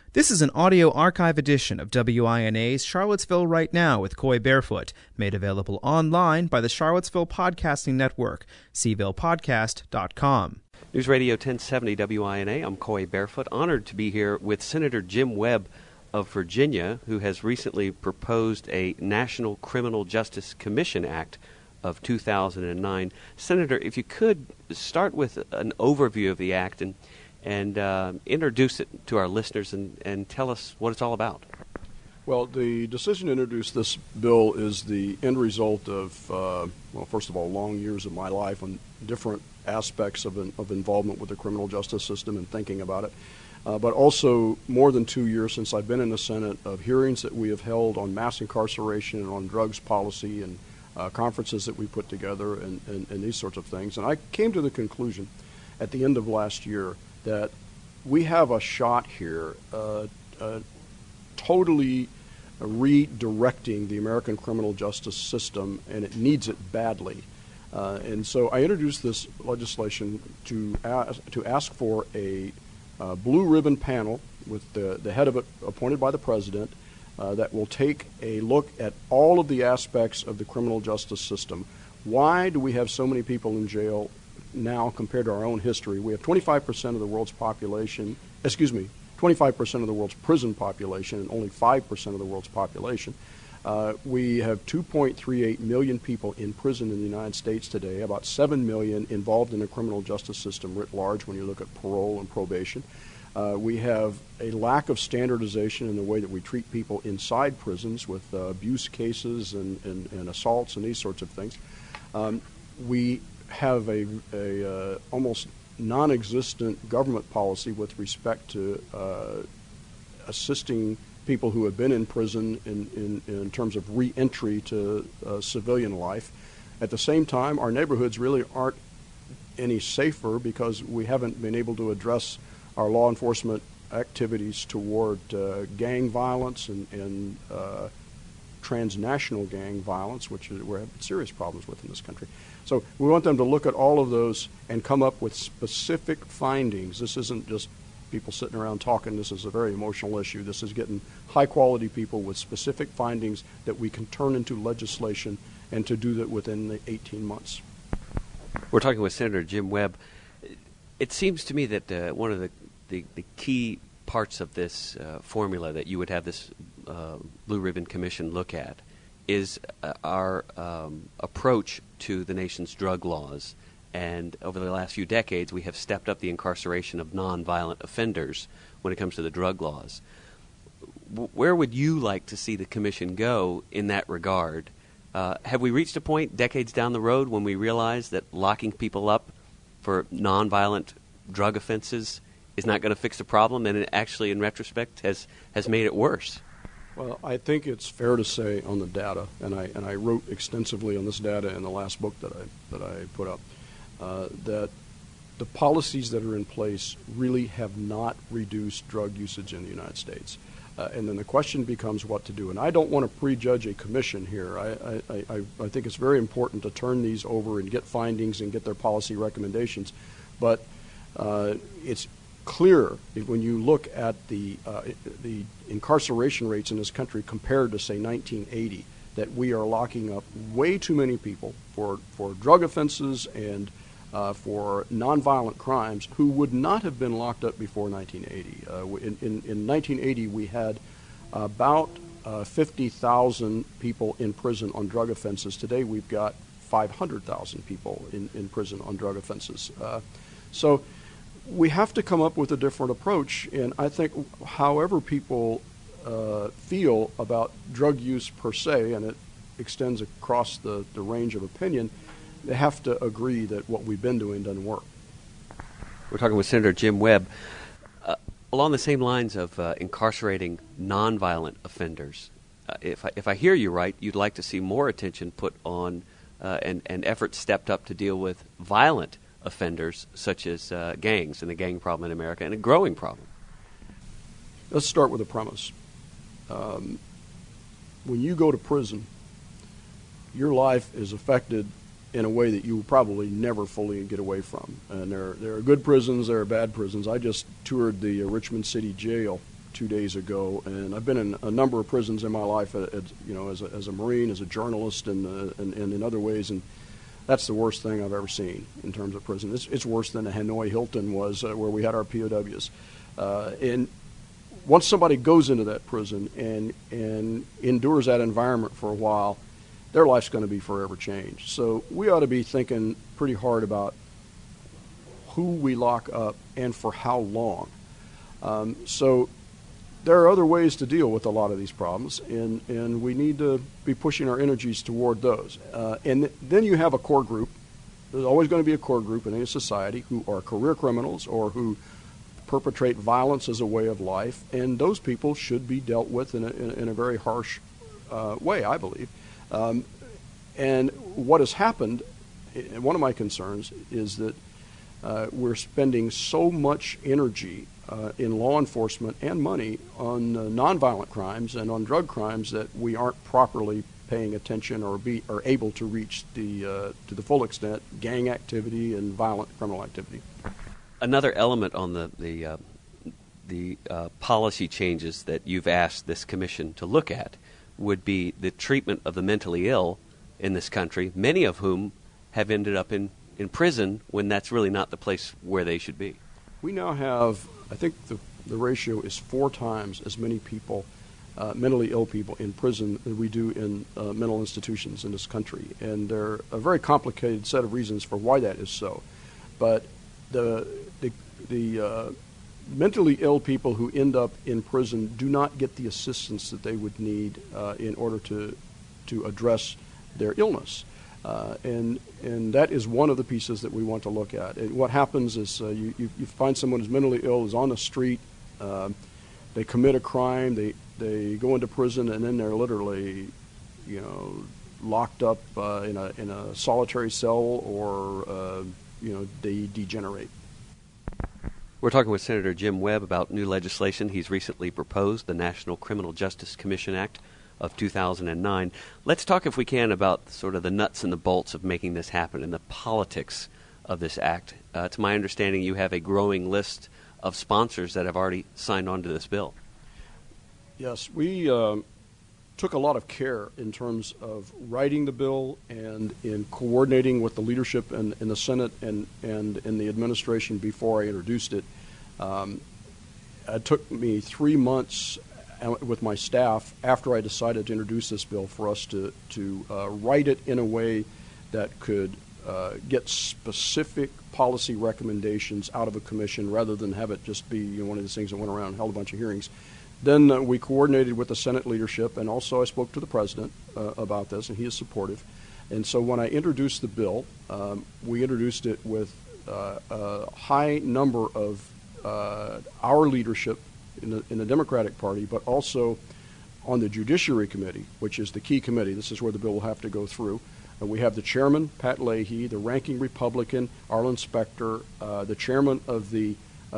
This is an audio archive edition of WINA's Charlottesville Right Now with Coy Barefoot, made available online by the Charlottesville Podcasting Network, cvillePodcast.com. News Radio 1070 WINA, I'm Coy Barefoot, honored to be here with Senator Jim Webb of Virginia, who has recently proposed a National Criminal Justice Commission Act of 2009. Senator, if you could start with an overview of the act and introduce it to our listeners and tell us what it's all about. Well, the decision to introduce this bill is the end result of, first of all, long years of my life on different aspects of involvement with the criminal justice system and thinking about it, but also more than 2 years since I've been in the Senate of hearings that we have held on mass incarceration and on drugs policy and conferences that we put together and these sorts of things. And I came to the conclusion at the end of last year that we have a shot here totally redirecting the American criminal justice system, and it needs it badly. And so I introduced this legislation to ask for a blue ribbon panel with the head of it appointed by the president that will take a look at all of the aspects of the criminal justice system. Why do we have so many people in jail now compared to our own history? We have 25% of the world's population, 25% of the world's prison population and only 5% of the world's population. We have 2.38 million people in prison in the United States today, about 7 million involved in the criminal justice system writ large when you look at parole and probation. We have a lack of standardization in the way that we treat people inside prisons with abuse cases and assaults and these sorts of things. We have a almost non-existent government policy with respect to assisting people who have been in prison in terms of re-entry to civilian life. At the same time, our neighborhoods really aren't any safer because we haven't been able to address our law enforcement activities toward gang violence and transnational gang violence, which we're having serious problems with in this country. So we want them to look at all of those and come up with specific findings. This isn't just people sitting around talking. This is a very emotional issue. This is getting high-quality people with specific findings that we can turn into legislation, and to do that within the 18 months. We're talking with Senator Jim Webb. It seems to me that one of the key parts of this formula that you would have this Blue Ribbon Commission look at is our approach to the nation's drug laws. And over the last few decades, we have stepped up the incarceration of nonviolent offenders when it comes to the drug laws. Where would you like to see the commission go in that regard? Have we reached a point decades down the road when we realize that locking people up for nonviolent drug offenses is not going to fix the problem, and it actually, in retrospect, has made it worse? Well, I think it's fair to say on the data, and I wrote extensively on this data in the last book that I put up, that the policies that are in place really have not reduced drug usage in the United States. And then the question becomes what to do. And I don't want to prejudge a commission here. I think it's very important to turn these over and get findings and get their policy recommendations. But it's clear when you look at the incarceration rates in this country compared to, say, 1980, that we are locking up way too many people for drug offenses and for nonviolent crimes who would not have been locked up before 1980. In 1980, we had about 50,000 people in prison on drug offenses. Today, we've got 500,000 people in prison on drug offenses. So we have to come up with a different approach, and I think however people feel about drug use per se, and it extends across the range of opinion, they have to agree that what we've been doing doesn't work. We're talking with Senator Jim Webb. Along the same lines of incarcerating nonviolent offenders, if I hear you right, you'd like to see more attention put on and efforts stepped up to deal with violent offenders such as gangs and the gang problem in America, and a growing problem. Let's start with a premise. When you go to prison, your life is affected in a way that you will probably never fully get away from. And there are good prisons, there are bad prisons. I just toured the Richmond City Jail 2 days ago, and I've been in a number of prisons in my life, as a Marine, as a journalist, and in other ways, and that's the worst thing I've ever seen in terms of prison. It's worse than the Hanoi Hilton was, where we had our POWs. And once somebody goes into that prison and endures that environment for a while, their life's going to be forever changed. So we ought to be thinking pretty hard about who we lock up and for how long. So there are other ways to deal with a lot of these problems, and we need to be pushing our energies toward those. And then you have a core group. There's always going to be a core group in any society who are career criminals or who perpetrate violence as a way of life, and those people should be dealt with in a very harsh way, I believe. And what has happened, one of my concerns is that we're spending so much energy in law enforcement and money on nonviolent crimes and on drug crimes that we aren't properly paying attention or are able to reach to the full extent gang activity and violent criminal activity. Another element on the policy changes that you've asked this commission to look at would be the treatment of the mentally ill in this country, many of whom have ended up in prison when that's really not the place where they should be. We now have, I think the ratio is 4 times as many people, mentally ill people, in prison than we do in mental institutions in this country. And there are a very complicated set of reasons for why that is so. But the mentally ill people who end up in prison do not get the assistance that they would need in order to address their illness. And that is one of the pieces that we want to look at. And what happens is you find someone who's mentally ill, is on the street, they commit a crime, they go into prison, and then they're literally, locked up in a solitary cell, or they degenerate. We're talking with Senator Jim Webb about new legislation he's recently proposed, the National Criminal Justice Commission Act of 2009. Let's talk, if we can, about sort of the nuts and the bolts of making this happen and the politics of this act. To my understanding, you have a growing list of sponsors that have already signed on to this bill. Yes, we took a lot of care in terms of writing the bill and in coordinating with the leadership in the Senate and in the administration before I introduced it. It took me 3 months with my staff after I decided to introduce this bill for us to write it in a way that could get specific policy recommendations out of a commission rather than have it just be one of these things that went around and held a bunch of hearings. Then we coordinated with the Senate leadership, and also I spoke to the President about this, and he is supportive. And so when I introduced the bill, we introduced it with a high number of our leadership in the Democratic Party, but also on the Judiciary Committee, which is the key committee. This is where the bill will have to go through. We have the chairman, Pat Leahy, the ranking Republican, Arlen Specter, the chairman of the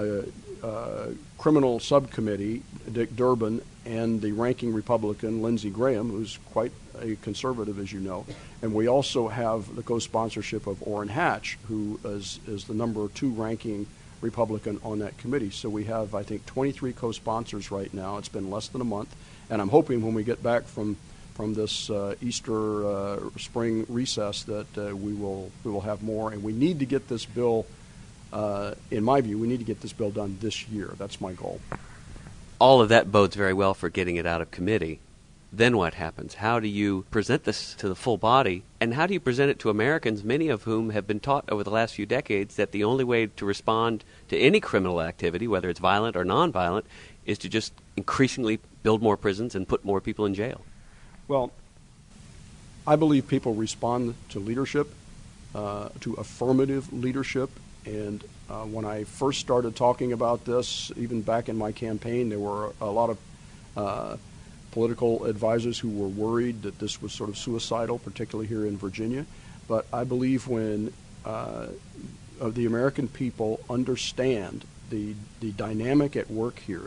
criminal subcommittee, Dick Durbin, and the ranking Republican, Lindsey Graham, who's quite a conservative, as you know. And we also have the co-sponsorship of Orrin Hatch, who is the number 2 ranking Republican on that committee. So we have, I think, 23 co-sponsors right now. It's been less than a month. And I'm hoping when we get back from this Easter spring recess that we will have more. And we need to get this bill, in my view, we need to get this bill done this year. That's my goal. All of that bodes very well for getting it out of committee. Then what happens? How do you present this to the full body? And how do you present it to Americans, many of whom have been taught over the last few decades that the only way to respond to any criminal activity, whether it's violent or nonviolent, is to just increasingly build more prisons and put more people in jail? Well, I believe people respond to leadership, to affirmative leadership. And when I first started talking about this, even back in my campaign, there were a lot of political advisors who were worried that this was sort of suicidal, particularly here in Virginia. But I believe when the American people understand the dynamic at work here,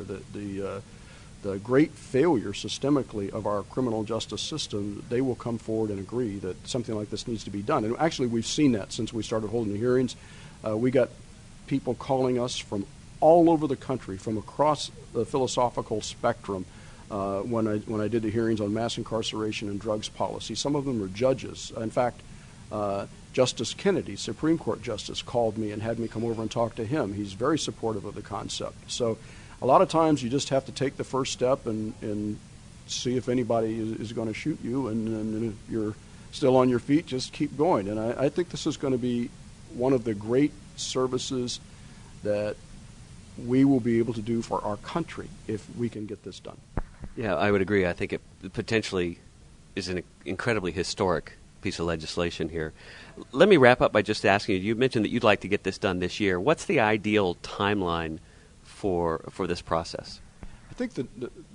the great failure systemically of our criminal justice system, they will come forward and agree that something like this needs to be done. And actually, we've seen that since we started holding the hearings. We got people calling us from all over the country, from across the philosophical spectrum, when I did the hearings on mass incarceration and drugs policy. Some of them are judges. In fact, Justice Kennedy, Supreme Court Justice, called me and had me come over and talk to him. He's very supportive of the concept. So a lot of times you just have to take the first step and see if anybody is going to shoot you, and if you're still on your feet, just keep going. And I think this is going to be one of the great services that we will be able to do for our country if we can get this done. Yeah, I would agree. I think it potentially is an incredibly historic piece of legislation here. Let me wrap up by just asking you, you mentioned that you'd like to get this done this year. What's the ideal timeline for this process? I think that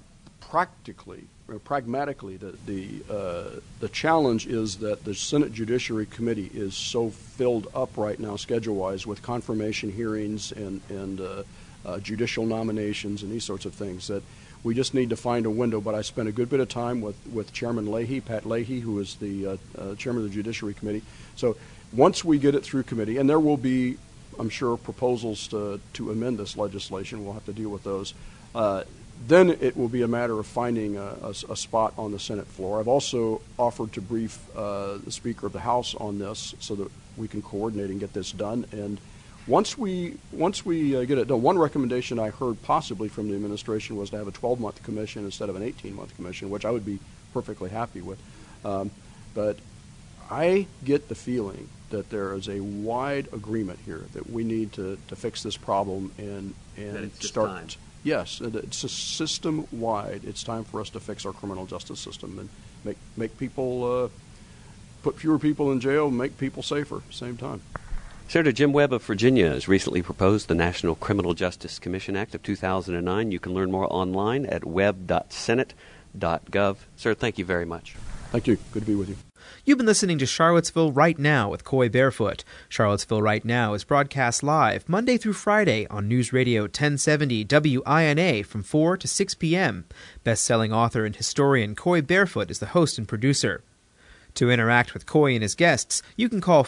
pragmatically, the challenge is that the Senate Judiciary Committee is so filled up right now, schedule-wise, with confirmation hearings and judicial nominations and these sorts of things, that we just need to find a window. But I spent a good bit of time with Chairman Leahy, Pat Leahy, who is the chairman of the Judiciary Committee. So once we get it through committee, and there will be, I'm sure, proposals to amend this legislation, we'll have to deal with those, then it will be a matter of finding a spot on the Senate floor. I've also offered to brief the Speaker of the House on this so that we can coordinate and get this done. And once we get it done, one recommendation I heard possibly from the administration was to have a 12-month commission instead of an 18-month commission, which I would be perfectly happy with. But I get the feeling that there is a wide agreement here that we need to fix this problem and start. Time. Yes, it's a system-wide. It's time for us to fix our criminal justice system and make people put fewer people in jail, make people safer at the same time. Senator Jim Webb of Virginia has recently proposed the National Criminal Justice Commission Act of 2009. You can learn more online at web.senate.gov. Sir, thank you very much. Thank you. Good to be with you. You've been listening to Charlottesville Right Now with Coy Barefoot. Charlottesville Right Now is broadcast live Monday through Friday on News Radio 1070 WINA from 4 to 6 p.m. Best-selling author and historian Coy Barefoot is the host and producer. To interact with Coy and his guests, you can call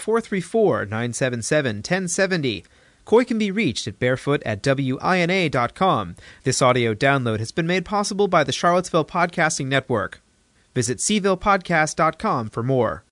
434-977-1070. Coy can be reached at barefoot@wina.com. This audio download has been made possible by the Charlottesville Podcasting Network. Visit cvillepodcast.com for more.